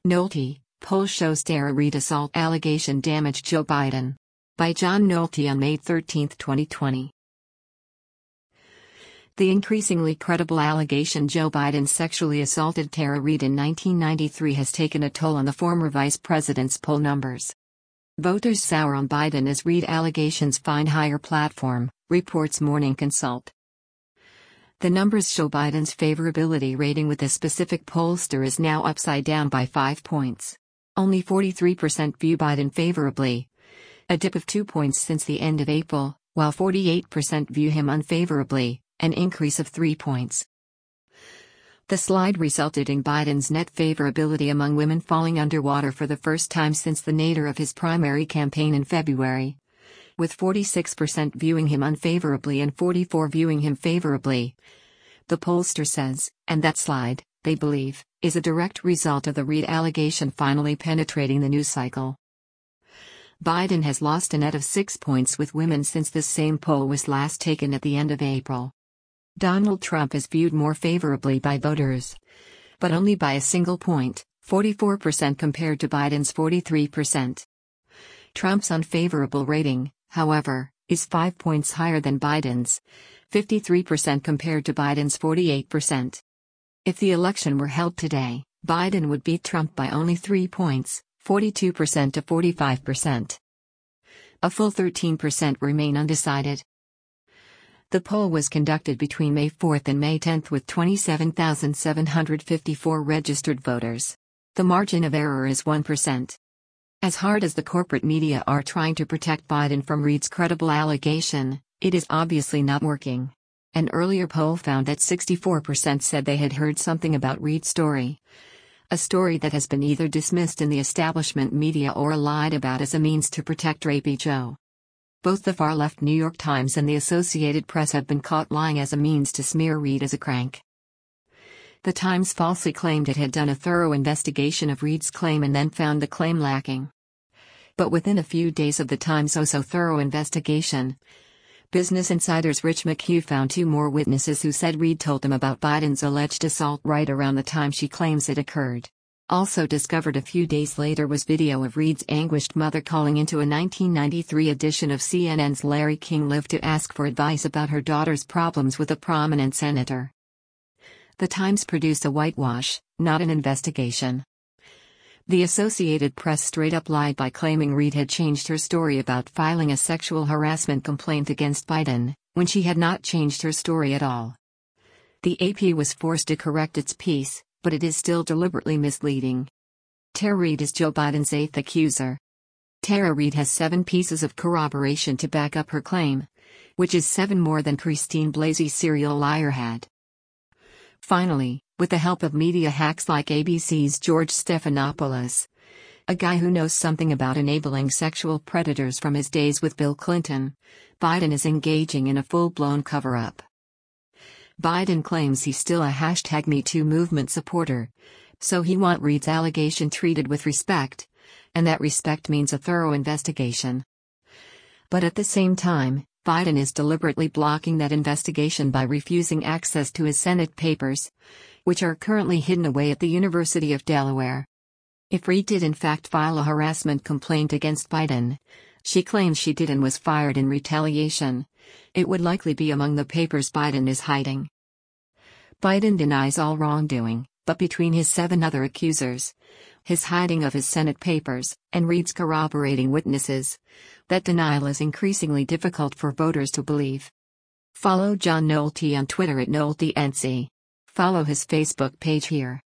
Nolte, poll shows Tara Reade assault allegation damaged Joe Biden. By John Nolte on May 13, 2020. The increasingly credible allegation Joe Biden sexually assaulted Tara Reade in 1993 has taken a toll on the former vice president's poll numbers. Voters sour on Biden as Reade allegations find higher platform, reports Morning Consult. The numbers show Biden's favorability rating with a specific pollster is now upside down by 5 points. Only 43% view Biden favorably, a dip of 2 points since the end of April, while 48% view him unfavorably, an increase of 3 points. The slide resulted in Biden's net favorability among women falling underwater for the first time since the nadir of his primary campaign in February, with 46% viewing him unfavorably and 44% viewing him favorably. The pollster says, and that slide, they believe, is a direct result of the Reade allegation finally penetrating the news cycle. Biden has lost a net of 6 points with women since this same poll was last taken at the end of April. Donald Trump is viewed more favorably by voters, but only by a single point, 44% compared to Biden's 43%. Trump's unfavorable rating, however, is 5 points higher than Biden's, 53% compared to Biden's 48%. If the election were held today, Biden would beat Trump by only 3 points, 42% to 45%. A full 13% remain undecided. The poll was conducted between May 4 and May 10 with 27,754 registered voters. The margin of error is 1%. As hard as the corporate media are trying to protect Biden from Reade's credible allegation, it is obviously not working. An earlier poll found that 64% said they had heard something about Reade's story. A story that has been either dismissed in the establishment media or lied about as a means to protect Drapey Joe. Both the far-left New York Times and the Associated Press have been caught lying as a means to smear Reade as a crank. The Times falsely claimed it had done a thorough investigation of Reade's claim and then found the claim lacking. But within a few days of the Times' oh-so-thorough investigation, Business Insider's Rich McHugh found 2 more witnesses who said Reade told them about Biden's alleged assault right around the time she claims it occurred. Also discovered a few days later was video of Reade's anguished mother calling into a 1993 edition of CNN's Larry King Live to ask for advice about her daughter's problems with a prominent senator. The Times produced a whitewash, not an investigation. The Associated Press straight up lied by claiming Reade had changed her story about filing a sexual harassment complaint against Biden, when she had not changed her story at all. The AP was forced to correct its piece, but it is still deliberately misleading. Tara Reade is Joe Biden's 8th accuser. Tara Reade has 7 pieces of corroboration to back up her claim, which is 7 more than Christine Blasey's serial liar had. Finally, with the help of media hacks like ABC's George Stephanopoulos, a guy who knows something about enabling sexual predators from his days with Bill Clinton, Biden is engaging in a full-blown cover-up. Biden claims he's still a #MeToo movement supporter, so he wants Reade's allegation treated with respect, and that respect means a thorough investigation. But at the same time, Biden is deliberately blocking that investigation by refusing access to his Senate papers, which are currently hidden away at the University of Delaware. If Reade did in fact file a harassment complaint against Biden, she claims she did and was fired in retaliation, it would likely be among the papers Biden is hiding. Biden denies all wrongdoing, but between his 7 other accusers, his hiding of his Senate papers, and Reade's corroborating witnesses, that denial is increasingly difficult for voters to believe. Follow John Nolte on Twitter @NolteNC. Follow his Facebook page here.